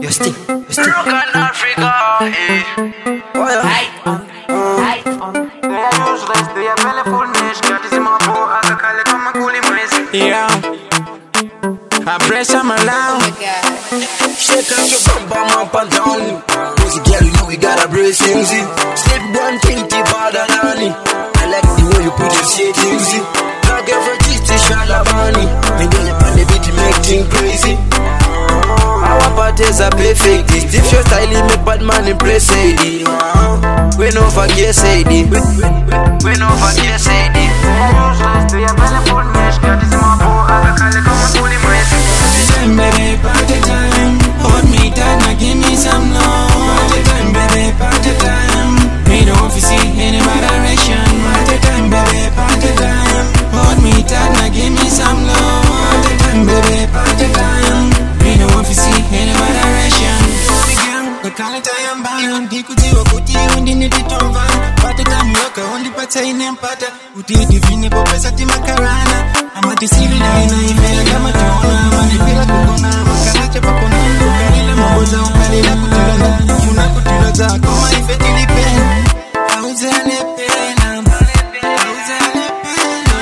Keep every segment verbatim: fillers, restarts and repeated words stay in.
You stick, you stick. Rock on Africa, eh. Oh yeah. Hype on, hype on. They are useless, they are belly full niche. Got this in my bow, I can call it on my coolie music. Yeah. I press on my Oh loud. my god. Shake up your bum bum up and down. Pussy girl, you we got a brace easy. Slip one thing, keep all the honey. I like the way you put your shit easy. Now get for G T Shalabani. And then you pan the beat, you make things crazy. Our parties are perfect. If your style is make bad man impress Sadie. We no forget Sadie. We no forget Sadie. Useless, they are belly full niche. Got this in my bow, I can call it on my coolie music. Time, baby, party time. Hold me tight, now give me some love. Party time, baby, party time. We don't see any moderation. Party time, baby, party time. Hold me tight, now give me some love. Party time, baby, party time. We don't see any moderation. The college I am bound, Dikuti Wakuti, undi nititova. Party time, yoka, undi pata inempata. Uti divine popesa timakarana. Amati siri na ina imela kama tona. Mani pila kukona, makaracha pakona. Ukalila maboza, ukalila kutilana. Yuna kutilaza, koma ifeti lipena. Auze alepena, auze alepena,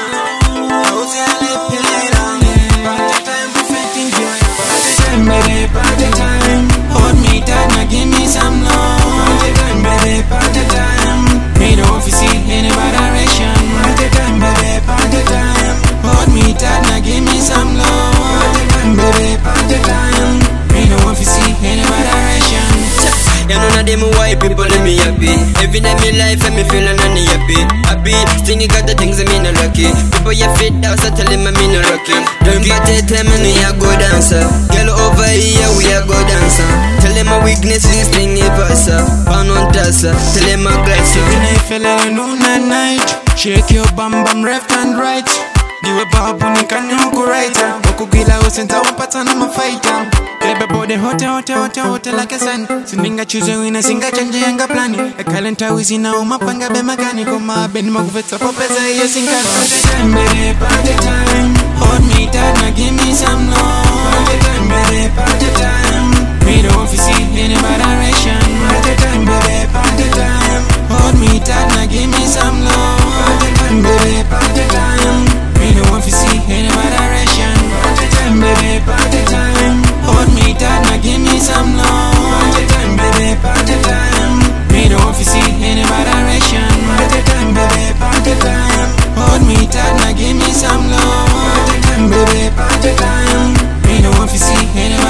auze alepena. Party time, perfect enjoy. Party time, baby, party time. Hold me tight, now give me some love. Party time, baby, party time. We don't see any moderation. Party time, baby, party time. Hold me tight, now give me some love. Party time, baby, party time. We don't see any moderation. You know now them white people let me happy. Every day me life and me feeling any happy. Happy, stingy got the things that me no lucky. People you fit down, so tell them me no lucky. Don't get it, tell me I go dancer. Girl over here we are go dancer. Tell them my weakness is stingy versa. Pound on tassa, tell them my glass. Even if you let noon and night, shake your bum bum left and right. Diwe babu ni kanyuku raita. Wakugila usenta wapata na mafaita. Lebe bode hote hote hote hote like a sun. Sininga choose wina singa chanje yanga plani. Ekalenta wizi na umapanga be magani. Koma beni makufeta popeza iyo singa. Party time baby, party time. Hold me tight, now give me some love. Party time baby, party time. We don't see any moderation. Party time baby, party time. Hold me tight, now give me some love. Party time baby, party time. We don't see any moderation. Party time baby, party time. Hold me tight, now give me some love. Party time baby, party time. We don't see any moderation. Party time baby, party time. Hold me tight, now give me some love. Party time baby, party time. We don't see any moderation.